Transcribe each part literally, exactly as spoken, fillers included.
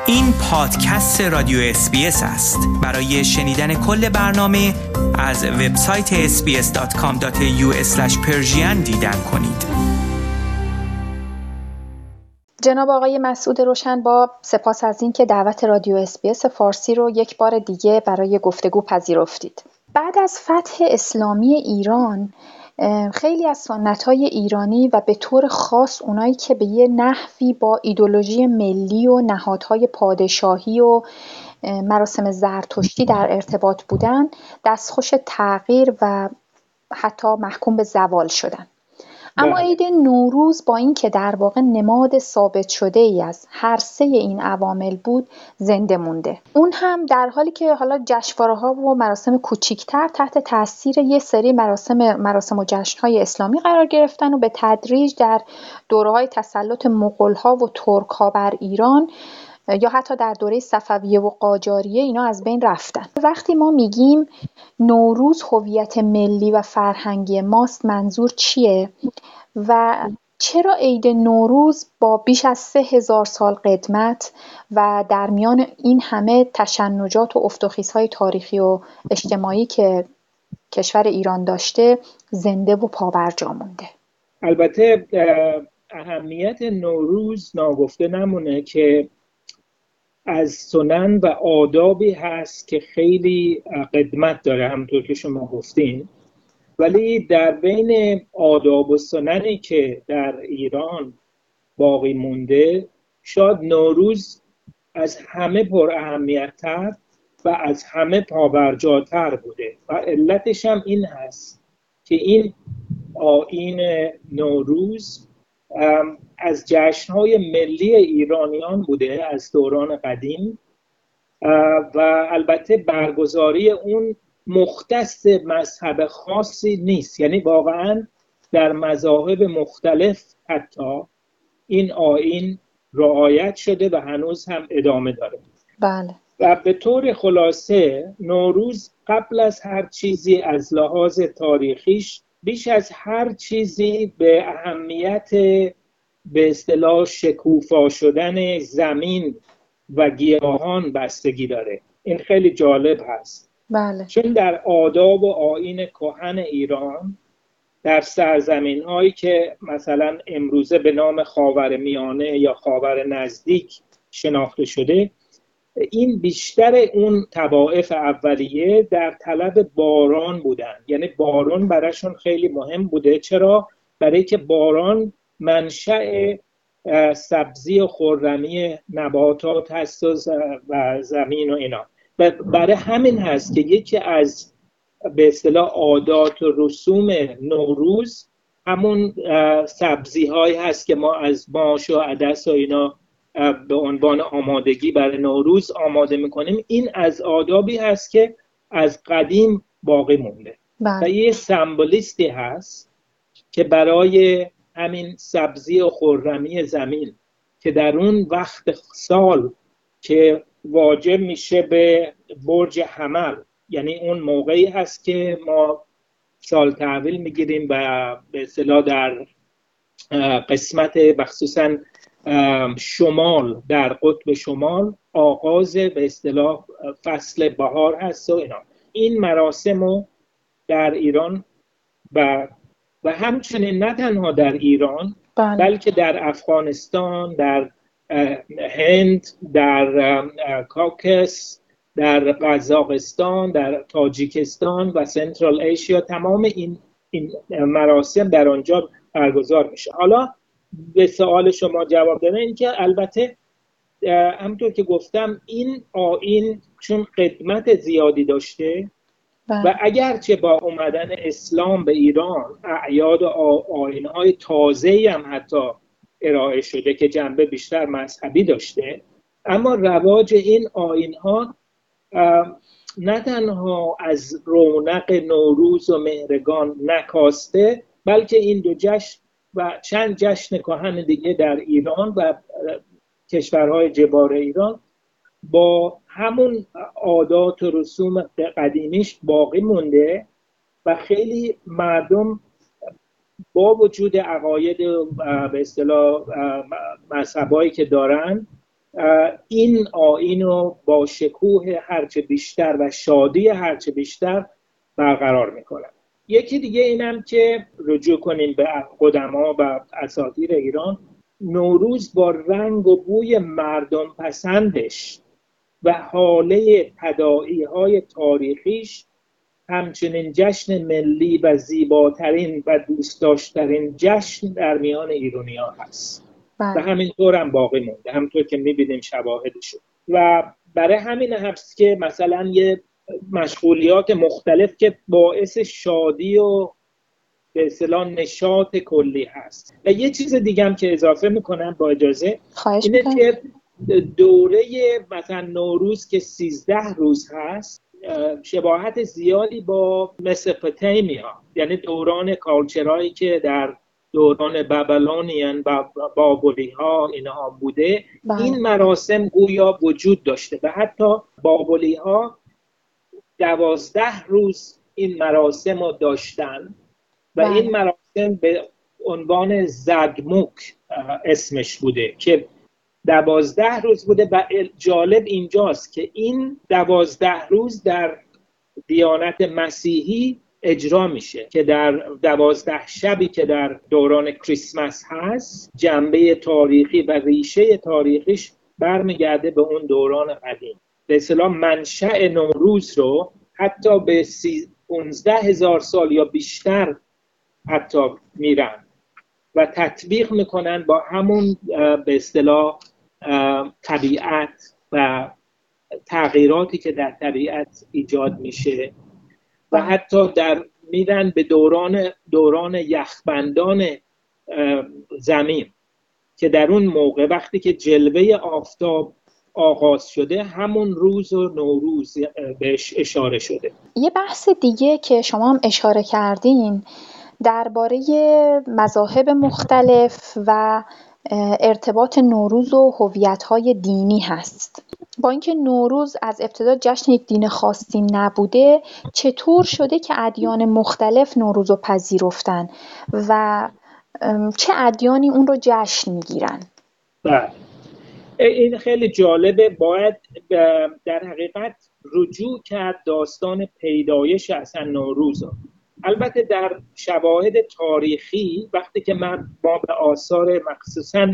این پادکست رادیو اس بی اس است. برای شنیدن کل برنامه از وبسایت اس بی اس دات کام دات ای یو اسلش پرشین دیدن کنید. جناب آقای مسعود روشن، با سپاس از این که دعوت رادیو اس بی اس فارسی رو یک بار دیگه برای گفتگو پذیرفتید. بعد از فتح اسلامی ایران، خیلی از سنت‌های ایرانی و به طور خاص اونایی که به یه نحوی با ایدئولوژی ملی و نهادهای پادشاهی و مراسم زرتشتی در ارتباط بودن، دستخوش تغییر و حتی محکوم به زوال شدن. اما عید نوروز با این که در واقع نماد ثابت شده ای از هر سه این عوامل بود، زنده مونده. اون هم در حالی که حالا جشنواره‌ها و مراسم کوچیک‌تر تحت تاثیر یه سری مراسم مراسم و جشن‌های اسلامی قرار گرفتن و به تدریج در دوره‌های تسلط مغول‌ها و ترک‌ها بر ایران یا حتی در دوره صفویه و قاجاریه اینا از بین رفتن. وقتی ما میگیم نوروز هویت ملی و فرهنگی ماست، منظور چیه؟ و چرا عید نوروز با بیش از سه هزار سال قدمت و در میان این همه تشنجات و افت و خیزهای تاریخی و اجتماعی که کشور ایران داشته، زنده و پابرجا مونده؟ البته اهمیت نوروز ناگفته نمونه که از سنن و آدابی هست که خیلی قدمت داره، همونطور که شما گفتین، ولی در بین آداب و سننی که در ایران باقی مونده، شاید نوروز از همه پر اهمیت‌تر و از همه پابرجاتر بوده و علتش هم این هست که این آیین نوروز از جشن‌های ملی ایرانیان بوده از دوران قدیم و البته برگزاری اون مختص مذهب خاصی نیست، یعنی واقعا در مذاهب مختلف حتی این آیین رعایت شده و هنوز هم ادامه داره. بله. و به طور خلاصه نوروز قبل از هر چیزی از لحاظ تاریخیش بیش از هر چیزی به اهمیت به اصطلاح شکوفا شدن زمین و گیاهان بستگی داره. این خیلی جالب هست. بله. چون در آداب و آیین کهن ایران در سرزمین هایی که مثلا امروزه به نام خاورمیانه یا خاور نزدیک شناخته شده، این بیشتر اون طوائف اولیه در طلب باران بودن، یعنی باران براشون خیلی مهم بوده. چرا؟ برای که باران منشأ سبزی و خرمی نباتات هست و زمین و اینا. و برای همین هست که یکی از به اصطلاح عادات و رسوم نوروز همون سبزی هایی هست که ما از ماش و عدس و اینا به عنوان آمادگی برای نوروز آماده میکنیم. این از آدابی هست که از قدیم باقی مونده بله. و یه سمبولیستی هست که برای همین سبزی و خرمی زمین که در اون وقت سال که واجب میشه به برج حمل، یعنی اون موقعی هست که ما سال تحویل میگیریم و به اصطلاح در قسمت مخصوصا شمال، در قطب شمال آغاز به اصطلاح فصل بهار هست و اینا. این مراسمو در ایران و و همچنین نه تنها در ایران بله. بلکه در افغانستان، در هند، در کاکس، در قزاقستان، در تاجیکستان و سنترال ایشیا، تمام این این مراسم در آنجا برگزار میشه. حالا به سوال شما جواب دادن، این که البته همونطور که گفتم این آیین چون قدمت زیادی داشته بله. و اگرچه با اومدن اسلام به ایران اعیاد و آیین‌های تازه‌ای هم حتی ارائه شده که جنبه بیشتر مذهبی داشته، اما رواج این آیین‌ها نه تنها از رونق نوروز و مهرگان نکاسته، بلکه این دو جشن و چند جشن کهن دیگه در ایران و کشورهای جوار ایران با همون عادات و رسوم قدیمیش باقی مونده و خیلی مردم با وجود عقاید به اصطلاح مذهبایی که دارن این آیین رو با شکوه هرچه بیشتر و شادی هرچه بیشتر برقرار میکنن. یکی دیگه اینم که رجوع کنیم به قدما و اساطیر ایران، نوروز با رنگ و بوی مردم پسندش و حاله تداعی های تاریخیش همچنین جشن ملی و زیباترین و دوست داشترین جشن در میان ایرانی‌ها هست و همینطور هم باقی مونده، همونطور که می‌بینیم شواهدشو. و برای همین هست که مثلا یه مشغولیات مختلف که باعث شادی و به اصطلاح نشاط کلی هست. و یه چیز دیگه هم که اضافه میکنم با اجازه، اینه که دوره مثلا نوروز که سیزده روز هست شباهت زیادی با مسوپوتامیا، یعنی دوران کالچرایی که در دوران بابلونیان و بابلی ها اینها بوده. بله. این مراسم گویا وجود داشته و حتی بابلی ها دوازده روز این مراسم رو داشتن و بله. این مراسم به عنوان زدموک اسمش بوده که دوازده روز بوده و جالب اینجاست که این دوازده روز در دیانت مسیحی اجرا میشه که در دوازده شبی که در دوران کریسمس هست جنبه تاریخی و ریشه تاریخیش برمیگرده به اون دوران قدیم. به اصطلاح منشأ نوروز رو حتی به پانزده هزار سال یا بیشتر حتی میرن و تطبیق میکنن با همون به اصطلاح طبیعت و تغییراتی که در طبیعت ایجاد میشه و حتی در میرن به دوران دوران یخبندان زمین که در اون موقع وقتی که جلوه آفتاب آغاز شده همون روز و نوروز بهش اشاره شده. یه بحث دیگه که شما هم اشاره کردین درباره مذاهب مختلف و ارتباط نوروز و هویت‌های دینی هست. با اینکه نوروز از ابتدا جشن یک دین خاصی نبوده، چطور شده که ادیان مختلف نوروز رو پذیرفتن و چه ادیانی اون رو جشن میگیرن؟ بله، این خیلی جالبه. باید در حقیقت رجوع کرد داستان پیدایش اصلا نوروز. البته در شواهد تاریخی وقتی که من ما به آثار مخصوصاً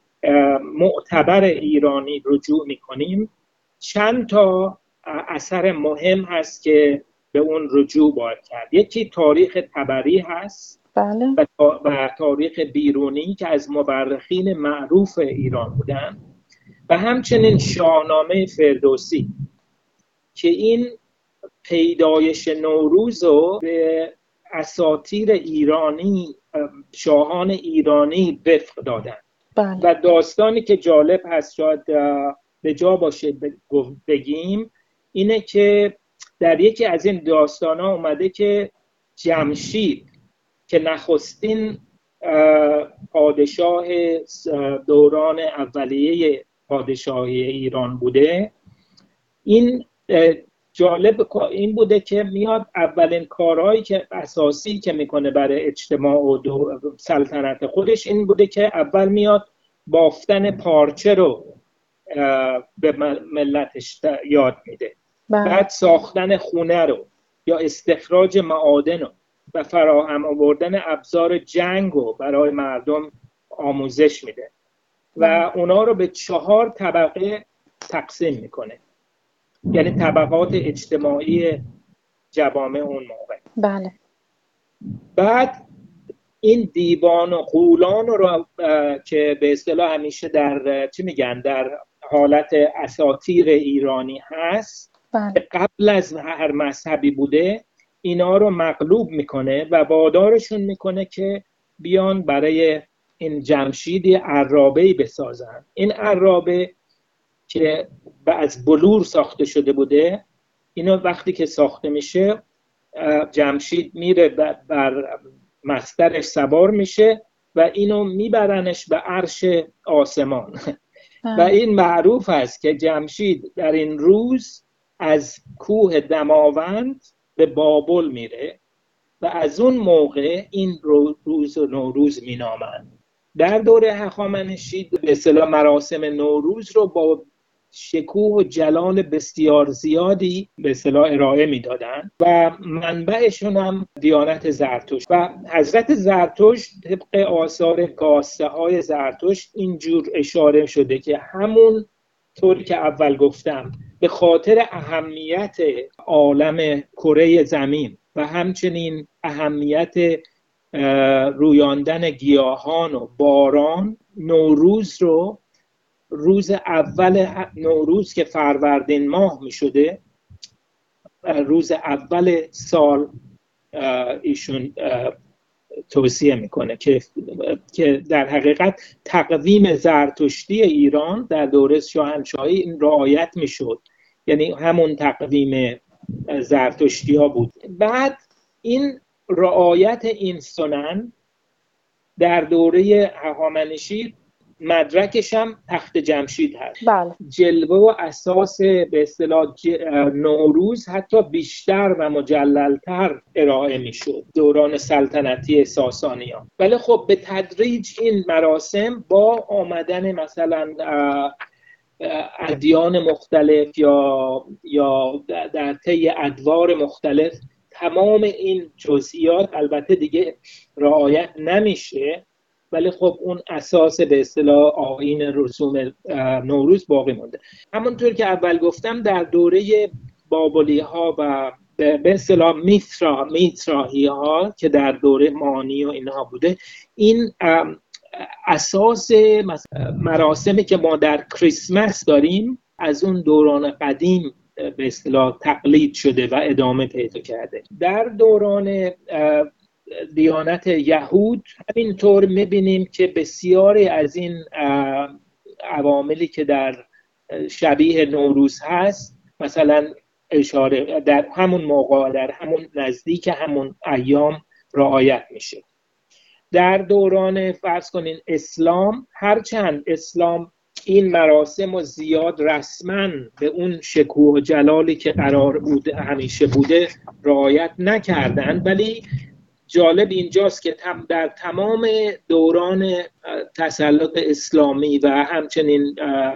معتبر ایرانی رجوع میکنیم، چند تا اثر مهم هست که به اون رجوع باید کرد. یکی تاریخ طبری هست. بله. و, تا و تاریخ بیرونی که از مورخین معروف ایران بودن و همچنین شاهنامه فردوسی که این پیدایش نوروز رو به اساطیر ایرانی شاهان ایرانی وفق دادن. بله. و داستانی که جالب هست شاید به جا باشه بگیم اینه که در یکی از این داستانا اومده که جمشید که نخستین پادشاه دوران اولیه پادشاهی ایران بوده، این جالب این بوده که میاد اولین کارهایی که اساسی که میکنه برای اجتماع و سلطنت خودش این بوده که اول میاد بافتن پارچه رو به ملتش یاد میده. بله. بعد ساختن خونه رو یا استخراج معادن رو و فراهم آوردن ابزار جنگ رو برای مردم آموزش میده و اونا رو به چهار طبقه تقسیم میکنه، یعنی طبقات اجتماعی جوامع اون موقع. بله. بعد این دیوان و قولان رو که به اصطلاح همیشه در چی میگن در حالت اساطیر ایرانی هست، بله. قبل از هر مذهبی بوده، اینا رو مغلوب میکنه و وادارشون میکنه که بیان برای این جمشیدی عرابه‌ای بسازن. این عرابه که از بلور ساخته شده بوده، اینو وقتی که ساخته میشه جمشید میره بر مسترش سوار میشه و اینو میبرنش به عرش آسمان. و این معروف است که جمشید در این روز از کوه دماوند به بابل میره و از اون موقع این روز و نوروز مینامند در دوره هخامنشی به اصطلاح مراسم نوروز رو با شکوه و جلال بسیار زیادی به اصطلاح ارائه میدادن و منبعشون هم دیانت زرتشت و حضرت زرتشت طبق آثار کاسته های زرتشت اینجور اشاره شده که همون طوری که اول گفتم به خاطر اهمیت عالم کره زمین و همچنین اهمیت رویاندن گیاهان و باران، نوروز رو روز اول نوروز که فروردین ماه می شده، روز اول سال ایشون توصیه میکنه که که در حقیقت تقویم زرتشتی ایران در دوره شاهنشاهی این رعایت میشد، یعنی همون تقویم زرتشتی ها بود. بعد این رعایت این سنن در دوره هخامنشی مدرکش هم تخت جمشید هست. بله. جلوه و اساس به اصطلاح نوروز حتی بیشتر و مجللتر ارائه میشد دوران سلطنتی ساسانیان. ولی خب به تدریج این مراسم با آمدن مثلا ادیان مختلف یا یا در طی ادوار مختلف تمام این جزئیات البته دیگه رعایت نمیشه، ولی خب اون اساس به اصطلاح آیین رسوم نوروز باقی مونده. همونطور که اول گفتم در دوره بابلی ها و به اصطلاح میترا میتراهی ها که در دوره مانی و اینها بوده، این اساس مراسمی که ما در کریسمس داریم از اون دوران قدیم به اصطلاح تقلید شده و ادامه پیدا کرده. در دوران دیانت یهود همینطور میبینیم که بسیاری از این عواملی که در شبیه نوروز هست مثلا اشاره در همون موقع در همون نزدیک همون ایام رعایت میشه. در دوران فرض کنین اسلام، هرچند اسلام این مراسم و زیاد رسما به اون شکوه و جلالی که قرار بود همیشه بوده رعایت نکردن، ولی جالب اینجاست که در تمام دوران تسلط اسلامی و همچنین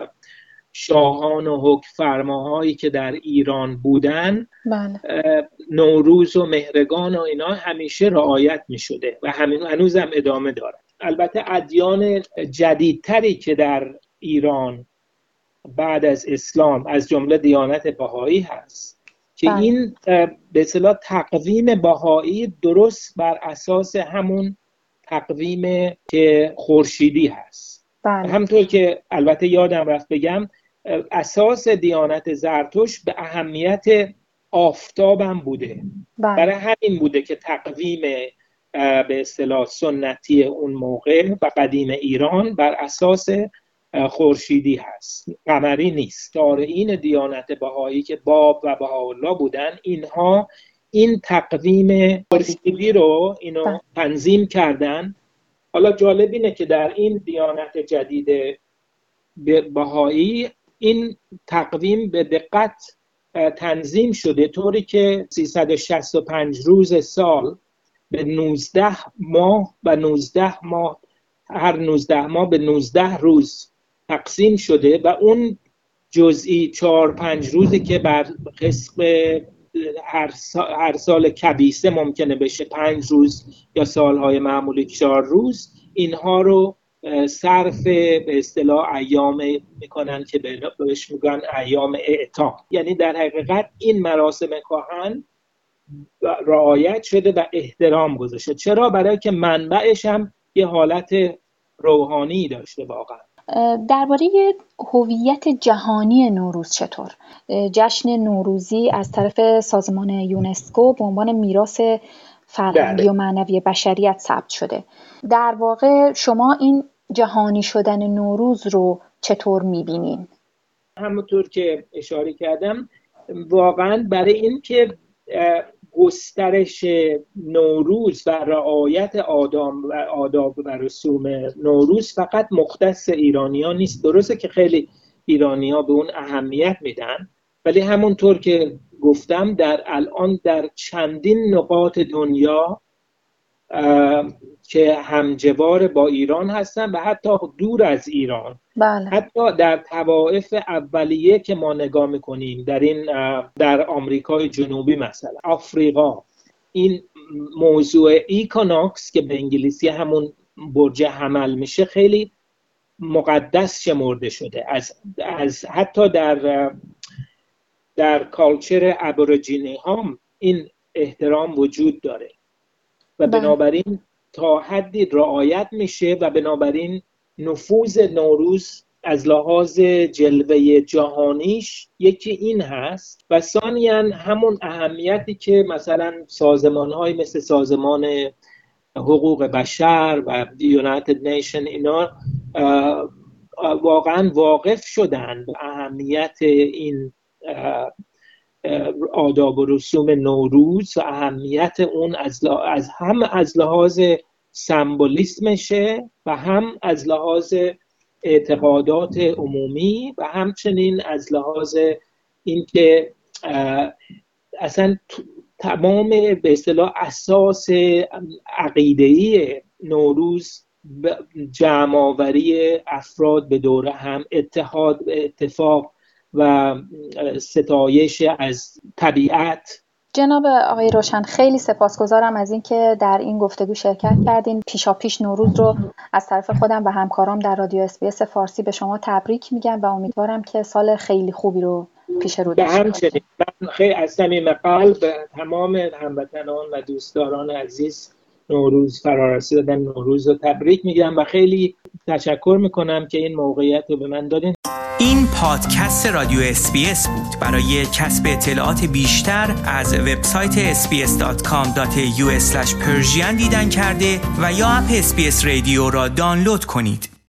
شاهان و حکمفرماهایی که در ایران بودن، بله. نوروز و مهرگان و اینا همیشه رعایت می شده و همین هنوز هم ادامه داره. البته ادیان جدیدتری که در ایران بعد از اسلام از جمله دیانت بهایی هست که بله. این به اصطلاح تقویم بهایی درست بر اساس همون تقویم که خورشیدی هست. بله. همونطور که البته یادم رفت بگم اساس دیانت زرتشت به اهمیت آفتاب هم بوده. بله. برای همین بوده که تقویم به اصطلاح سنتی اون موقع و قدیم ایران بر اساس خورشیدی هست، قمری نیست. دارین دیانت بهایی که باب و بهاءالله بودن، اینها این تقویم خورشیدی رو اینو تنظیم کردن. حالا جالب اینه که در این دیانت جدید بهایی این تقویم به دقت تنظیم شده طوری که سیصد و شصت و پنج روز سال به نوزده ماه و نوزده ماه هر نوزده ماه به نوزده روز تقسیم شده و اون جزئی چهار پنج روزی که بر قسم هر سال, هر سال کبیسه ممکنه بشه پنج روز یا سالهای معمولی چهار روز، اینها رو صرف به اصطلاح ایام میکنن که بهش میگن ایام اعتاق. یعنی در حقیقت این مراسم کهن رعایت شده و احترام گذاشته. چرا؟ برای که منبعش هم یه حالت روحانی داشته. واقعا درباره هویت جهانی نوروز چطور؟ جشن نوروزی از طرف سازمان یونسکو به عنوان میراث فرهنگی و معنوی بشریت ثبت شده. در واقع شما این جهانی شدن نوروز رو چطور می‌بینین؟ همونطور که اشاره کردم، واقعا برای این که گسترش نوروز و رعایت آداب و آداب و رسوم نوروز فقط مختص ایرانی‌ها نیست. درسته که خیلی ایرانی‌ها به اون اهمیت میدن، ولی همونطور که گفتم در الان در چندین نقاط دنیا که همجوار با ایران هستن و حتی دور از ایران. بله. حتی در طوائف اولیه که ما نگاه میکنیم در این در آمریکای جنوبی، مثلا آفریقا، این موضوع ایکونوکس که به انگلیسی همون برج حمل میشه خیلی مقدس شمرده شده. از از حتی در در کالچر ابوریجینی هم این احترام وجود داره و بنابراین تا حدی رعایت میشه و بنابراین نفوذ نوروز از لحاظ جلوه جهانیش یکی این هست و ثانیاً همون اهمیتی که مثلا سازمان‌های مثل سازمان حقوق بشر و یونایتد نیشن اینا واقعا واقف شدن به اهمیت این آداب و رسوم نوروز و اهمیت اون از, از هم از لحاظ سمبولیسمشه و هم از لحاظ اعتقادات عمومی و همچنین از لحاظ اینکه اصلا تمام به اصطلاح اساس عقیده‌ای نوروز جمع‌آوری افراد به دور هم، اتحاد، اتفاق و ستایش از طبیعت. جناب آقای روشن، خیلی سپاسگزارم از اینکه در این گفتگو شرکت کردین. پیشا پیش نوروز رو از طرف خودم و همکارام در رادیو اس بی اس فارسی به شما تبریک میگم و امیدوارم که سال خیلی خوبی رو پیش رو داشته باشید. من خیلی از صمیم قلب تمام هموطنان و دوستداران عزیز نوروز فرارسیدن نوروز رو تبریک میگم و خیلی تشکر میکنم که این موقعیت رو به من دادین. این پادکست رادیو اس بی اس بود. برای کسب اطلاعات بیشتر از وبسایت اس بی اس دات کام دات یو اسلش پرژین دیدن کرده و یا اپ اس بی اس رادیو را دانلود کنید.